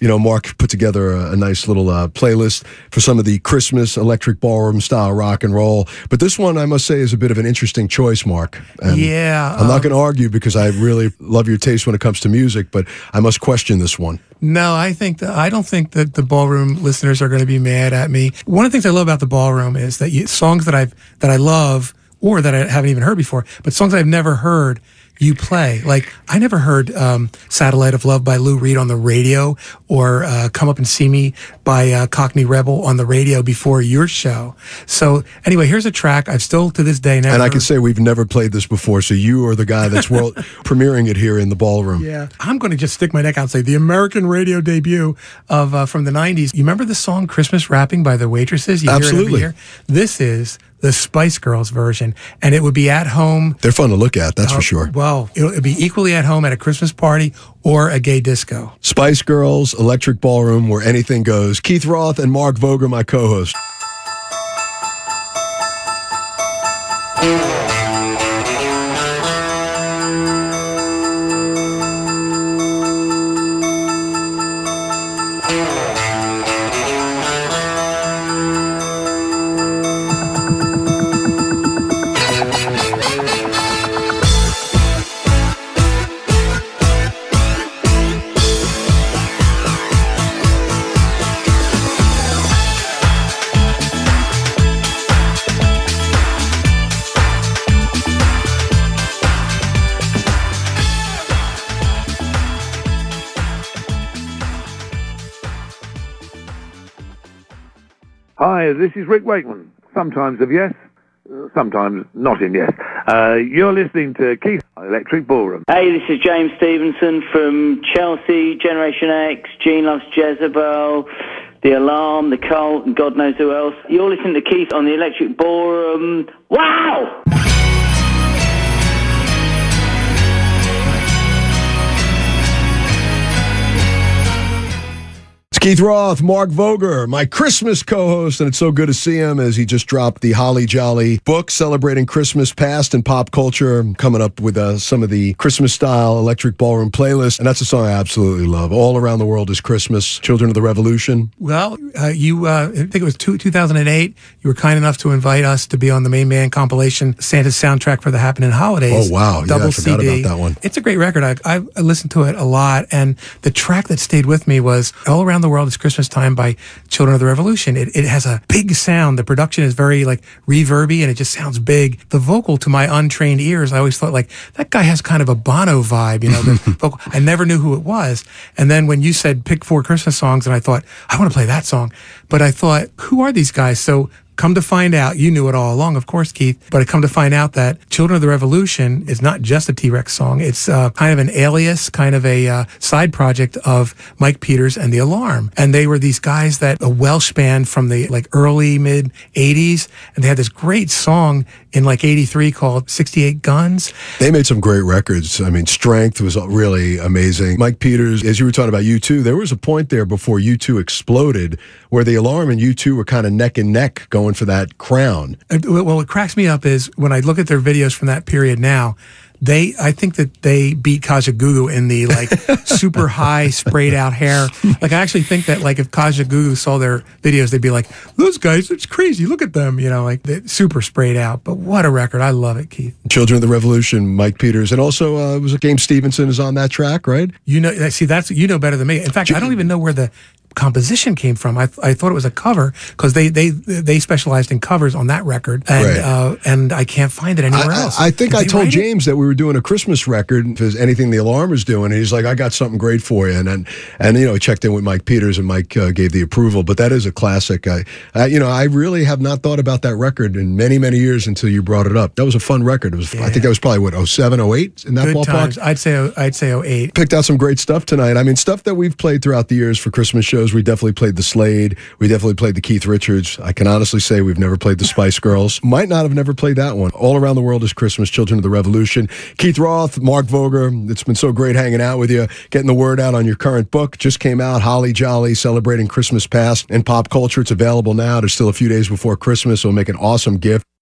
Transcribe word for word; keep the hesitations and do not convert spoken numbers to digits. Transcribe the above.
you know, Mark put together a, a nice little uh, playlist for some of the Christmas electric ballroom style rock and roll. But this one, I must say, is a bit of an interesting choice, Mark. And yeah. I'm not um, going to argue because I really love your taste when it comes to music, but I must question this one. No, I think that I don't think that the ballroom listeners are going to be mad at me. One of the things I love about the ballroom is that you, songs that I've that I love or that I haven't even heard before, but songs I've never heard, you play. Like, I never heard um, Satellite of Love by Lou Reed on the radio, or uh, Come Up and See Me by uh, Cockney Rebel on the radio before your show. So anyway, here's a track I've still to this day never And I heard. can say we've never played this before, so you are the guy that's world premiering it here in the ballroom. Yeah, I'm going to just stick my neck out and say the American radio debut of uh, from the nineties. You remember the song Christmas Wrapping by the Waitresses? You Absolutely. Hear it every year? This is the Spice Girls version, and it would be at home. They're fun to look at, that's uh, for sure. Well, it would be equally at home at a Christmas party or a gay disco. Spice Girls, Electric Ballroom, where anything goes. Keith Roth and Mark Voger, my co-host. Hi, this is Rick Wakeman. Sometimes of Yes, sometimes not in Yes. Uh, you're listening to Keith Electric Ballroom. Hey, this is James Stevenson from Chelsea, Generation X, Gene Loves Jezebel, The Alarm, The Cult, and God knows who else. You're listening to Keith on the Electric Ballroom. Wow! Keith Roth, Mark Voger, my Christmas co-host, and it's so good to see him as he just dropped the Holly Jolly book celebrating Christmas past and pop culture, coming up with uh, some of the Christmas-style electric ballroom playlist, and that's a song I absolutely love. All Around the World is Christmas, Children of the Revolution. Well, uh, you, uh, I think it was two, two thousand eight, you were kind enough to invite us to be on the Main Man compilation, Santa's soundtrack for the Happening Holidays. Oh, wow. Double yeah, I forgot C D. about that one. It's a great record. I, I, I listened to it a lot, and the track that stayed with me was All Around the World is Christmas Time by Children of the Revolution. It, it has a big sound. The production is very like reverby, and it just sounds big. The vocal, to my untrained ears, I always thought like that guy has kind of a Bono vibe, you know, the vocal. I never knew who it was. And then when you said pick four Christmas songs, and I thought, I want to play that song. But I thought, who are these guys? So come to find out, you knew it all along, of course, Keith, but I come to find out that Children of the Revolution is not just a T-Rex song. It's uh, kind of an alias, kind of a uh, side project of Mike Peters and The Alarm. And they were these guys that, a Welsh band from the like early, mid eighties, and they had this great song in like eighty-three called sixty-eight Guns. They made some great records. I mean, Strength was really amazing. Mike Peters, as you were talking about U two, there was a point there before U two exploded where The Alarm and U two were kind of neck and neck going for that crown. Well, what cracks me up is when I look at their videos from that period now, they, I think that they beat Kajagoogoo in the like super high sprayed out hair. Like I actually think that like if Kajagoogoo saw their videos, they'd be like, those guys, it's crazy. Look at them, you know, like they're super sprayed out. But what a record. I love it, Keith. Children of the Revolution, Mike Peters. And also uh, was it James Stevenson is on that track, right? You know, see, that's, you know better than me. In fact, I don't even know where the composition came from. I, I thought it was a cover because they, they they specialized in covers on that record, and right. uh, and I can't find it anywhere I, else. I, I think Did I they told write it? James that we were doing a Christmas record because anything The Alarm was doing, and he's like, I got something great for you. And and, and you know, he checked in with Mike Peters, and Mike uh, gave the approval. But that is a classic. I, I, you know, I really have not thought about that record in many, many years until you brought it up. That was a fun record. It was. Yeah. I think that was probably, what, oh seven, oh eight in that Good ballpark? times. I'd say, I'd say oh eight. Picked out some great stuff tonight. I mean, stuff that we've played throughout the years for Christmas shows. We definitely played the Slade. We definitely played the Keith Richards. I can honestly say we've never played the Spice Girls. Might not have never played that one. All Around the World is Christmas, Children of the Revolution. Keith Roth, Mark Voger, it's been so great hanging out with you, getting the word out on your current book. Just came out, Holly Jolly, Celebrating Christmas Past and Pop Culture. It's available now. There's still a few days before Christmas, so it'll make an awesome gift.